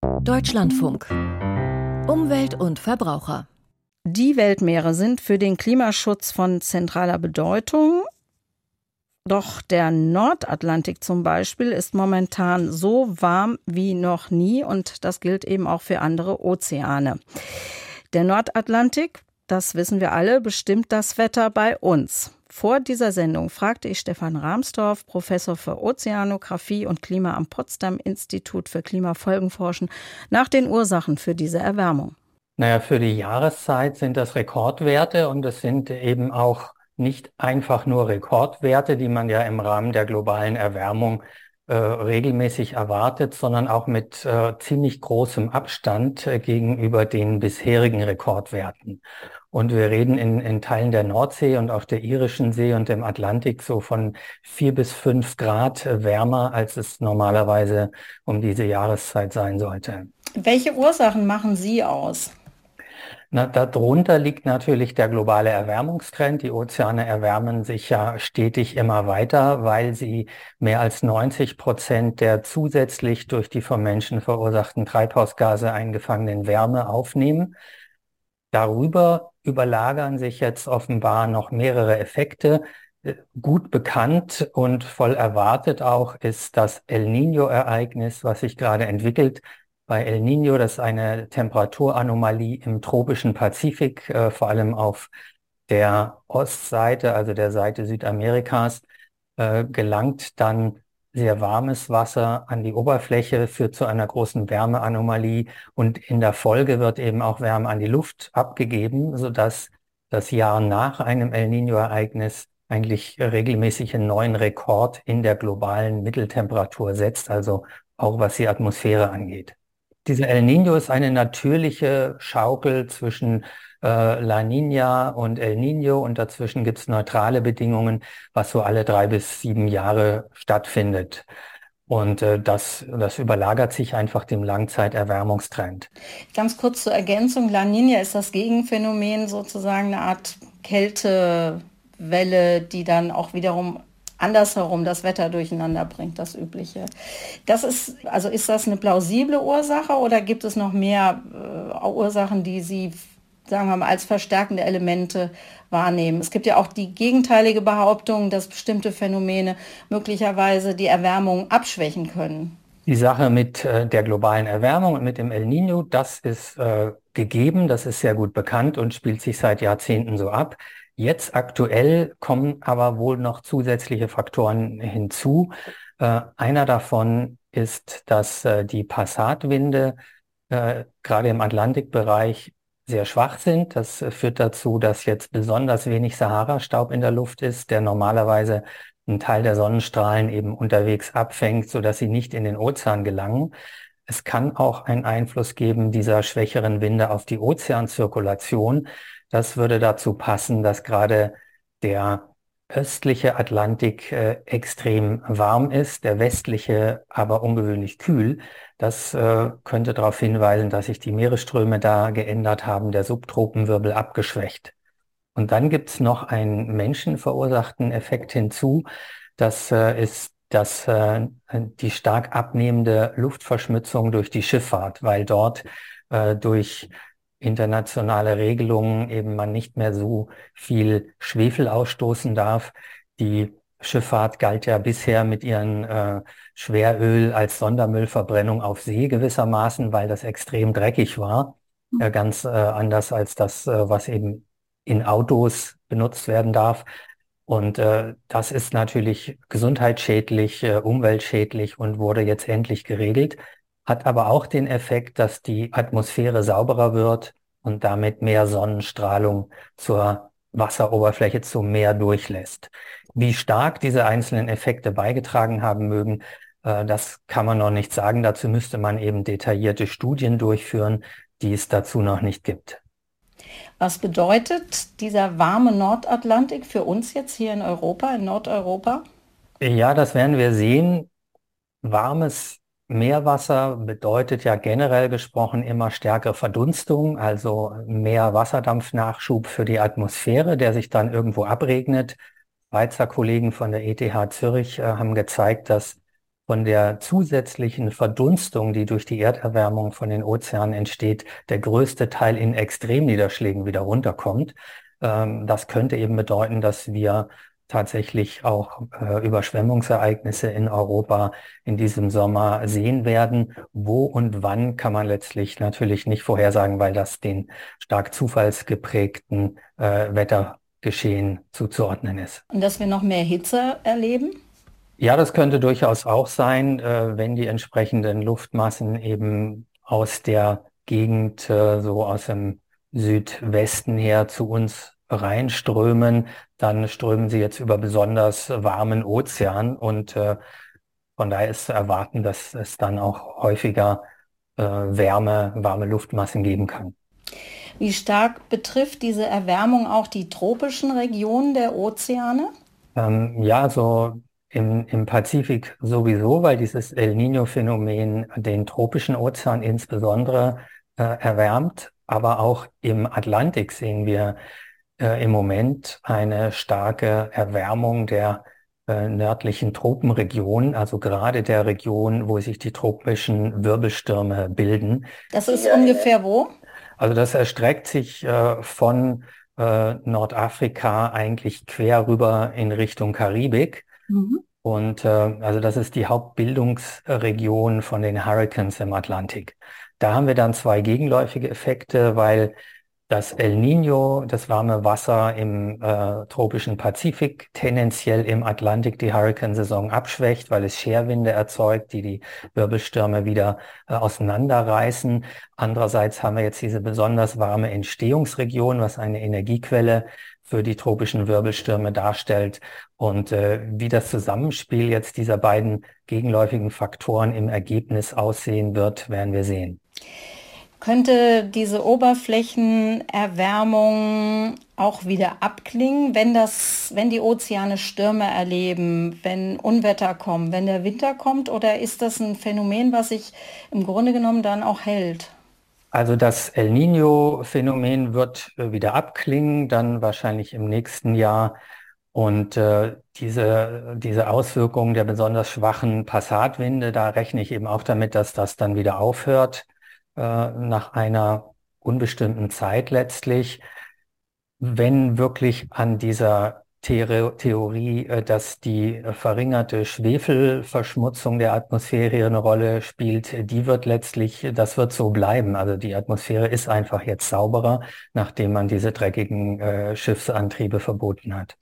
Deutschlandfunk. Umwelt und Verbraucher. Die Weltmeere sind für den Klimaschutz von zentraler Bedeutung. Doch der Nordatlantik zum Beispiel ist momentan so warm wie noch nie und das gilt eben auch für andere Ozeane. Der Nordatlantik, das wissen wir alle, bestimmt das Wetter bei uns. Vor dieser Sendung fragte ich Stefan Rahmstorf, Professor für Ozeanographie und Klima am Potsdam-Institut für Klimafolgenforschung, nach den Ursachen für diese Erwärmung. Naja, für die Jahreszeit sind das Rekordwerte und es sind eben auch nicht einfach nur Rekordwerte, die man ja im Rahmen der globalen Erwärmung regelmäßig erwartet, sondern auch mit ziemlich großem Abstand gegenüber den bisherigen Rekordwerten. Und wir reden in Teilen der Nordsee und auf der Irischen See und dem Atlantik so von 4 bis 5 Grad wärmer, als es normalerweise um diese Jahreszeit sein sollte. Welche Ursachen machen Sie aus? Na, darunter liegt natürlich der globale Erwärmungstrend. Die Ozeane erwärmen sich ja stetig immer weiter, weil sie mehr als 90% der zusätzlich durch die vom Menschen verursachten Treibhausgase eingefangenen Wärme aufnehmen. Darüber überlagern sich jetzt offenbar noch mehrere Effekte. Gut bekannt und voll erwartet auch ist das El Niño-Ereignis, was sich gerade entwickelt. Bei El Niño, das ist eine Temperaturanomalie im tropischen Pazifik, vor allem auf der Ostseite, also der Seite Südamerikas, gelangt dann sehr warmes Wasser an die Oberfläche, führt zu einer großen Wärmeanomalie und in der Folge wird eben auch Wärme an die Luft abgegeben, sodass das Jahr nach einem El Niño-Ereignis eigentlich regelmäßig einen neuen Rekord in der globalen Mitteltemperatur setzt, also auch was die Atmosphäre angeht. Dieser El Niño ist eine natürliche Schaukel zwischen La Niña und El Niño und dazwischen gibt es neutrale Bedingungen, was so alle 3 bis 7 Jahre stattfindet. Und das überlagert sich einfach dem Langzeiterwärmungstrend. Ganz kurz zur Ergänzung, La Niña ist das Gegenphänomen, sozusagen eine Art Kältewelle, die dann auch wiederum andersherum das Wetter durcheinander bringt, das Übliche. Ist das eine plausible Ursache oder gibt es noch mehr Ursachen, die Sie, sagen wir mal, als verstärkende Elemente wahrnehmen? Es gibt ja auch die gegenteilige Behauptung, dass bestimmte Phänomene möglicherweise die Erwärmung abschwächen können. Die Sache mit der globalen Erwärmung und mit dem El Niño, das ist gegeben, das ist sehr gut bekannt und spielt sich seit Jahrzehnten so ab. Jetzt aktuell kommen aber wohl noch zusätzliche Faktoren hinzu. Einer davon ist, dass die Passatwinde gerade im Atlantikbereich sehr schwach sind. Das führt dazu, dass jetzt besonders wenig Sahara-Staub in der Luft ist, der normalerweise einen Teil der Sonnenstrahlen eben unterwegs abfängt, sodass sie nicht in den Ozean gelangen. Es kann auch einen Einfluss geben dieser schwächeren Winde auf die Ozeanzirkulation. Das würde dazu passen, dass gerade der östliche Atlantik extrem warm ist, der westliche aber ungewöhnlich kühl. Das könnte darauf hinweisen, dass sich die Meeresströme da geändert haben, der Subtropenwirbel abgeschwächt. Und dann gibt es noch einen menschenverursachten Effekt hinzu. Das ist die stark abnehmende Luftverschmutzung durch die Schifffahrt, weil dort durch internationale Regelungen eben man nicht mehr so viel Schwefel ausstoßen darf. Die Schifffahrt galt ja bisher mit ihren Schweröl als Sondermüllverbrennung auf See gewissermaßen, weil das extrem dreckig war. Ganz anders als das, was eben in Autos benutzt werden darf. Und das ist natürlich gesundheitsschädlich, umweltschädlich und wurde jetzt endlich geregelt, hat aber auch den Effekt, dass die Atmosphäre sauberer wird und damit mehr Sonnenstrahlung zur Wasseroberfläche, zum Meer durchlässt. Wie stark diese einzelnen Effekte beigetragen haben mögen, das kann man noch nicht sagen. Dazu müsste man eben detaillierte Studien durchführen, die es dazu noch nicht gibt. Was bedeutet dieser warme Nordatlantik für uns jetzt hier in Europa, in Nordeuropa? Ja, das werden wir sehen. Warmes Meerwasser bedeutet ja generell gesprochen immer stärkere Verdunstung, also mehr Wasserdampfnachschub für die Atmosphäre, der sich dann irgendwo abregnet. Schweizer Kollegen von der ETH Zürich haben gezeigt, dass von der zusätzlichen Verdunstung, die durch die Erderwärmung von den Ozeanen entsteht, der größte Teil in Extremniederschlägen wieder runterkommt. Das könnte eben bedeuten, dass wir tatsächlich auch Überschwemmungsereignisse in Europa in diesem Sommer sehen werden. Wo und wann kann man letztlich natürlich nicht vorhersagen, weil das den stark zufallsgeprägten Wettergeschehen zuzuordnen ist. Und dass wir noch mehr Hitze erleben? Ja, das könnte durchaus auch sein, wenn die entsprechenden Luftmassen eben aus der Gegend, so aus dem Südwesten her zu uns reinströmen, dann strömen sie jetzt über besonders warmen Ozean und von daher ist zu erwarten, dass es dann auch häufiger warme Luftmassen geben kann. Wie stark betrifft diese Erwärmung auch die tropischen Regionen der Ozeane? Ja, so im Pazifik sowieso, weil dieses El Niño-Phänomen den tropischen Ozean insbesondere erwärmt. Aber auch im Atlantik sehen wir im Moment eine starke Erwärmung der nördlichen Tropenregion, also gerade der Region, wo sich die tropischen Wirbelstürme bilden. Das ist ungefähr wo? Also das erstreckt sich von Nordafrika eigentlich quer rüber in Richtung Karibik. Mhm. Und also das ist die Hauptbildungsregion von den Hurricanes im Atlantik. Da haben wir dann zwei gegenläufige Effekte, weil das El Niño, das warme Wasser im tropischen Pazifik, tendenziell im Atlantik die Hurrikansaison abschwächt, weil es Scherwinde erzeugt, die Wirbelstürme wieder auseinanderreißen. Andererseits haben wir jetzt diese besonders warme Entstehungsregion, was eine Energiequelle für die tropischen Wirbelstürme darstellt. Und wie das Zusammenspiel jetzt dieser beiden gegenläufigen Faktoren im Ergebnis aussehen wird, werden wir sehen. Könnte diese Oberflächenerwärmung auch wieder abklingen, wenn die Ozeane Stürme erleben, wenn Unwetter kommen, wenn der Winter kommt, oder ist das ein Phänomen, was sich im Grunde genommen dann auch hält? Also das El Niño-Phänomen wird wieder abklingen, dann wahrscheinlich im nächsten Jahr. Und diese Auswirkungen der besonders schwachen Passatwinde, da rechne ich eben auch damit, dass das dann wieder aufhört, nach einer unbestimmten Zeit letztlich. Wenn wirklich an dieser Theorie, dass die verringerte Schwefelverschmutzung der Atmosphäre eine Rolle spielt, das wird so bleiben. Also die Atmosphäre ist einfach jetzt sauberer, nachdem man diese dreckigen Schiffsantriebe verboten hat.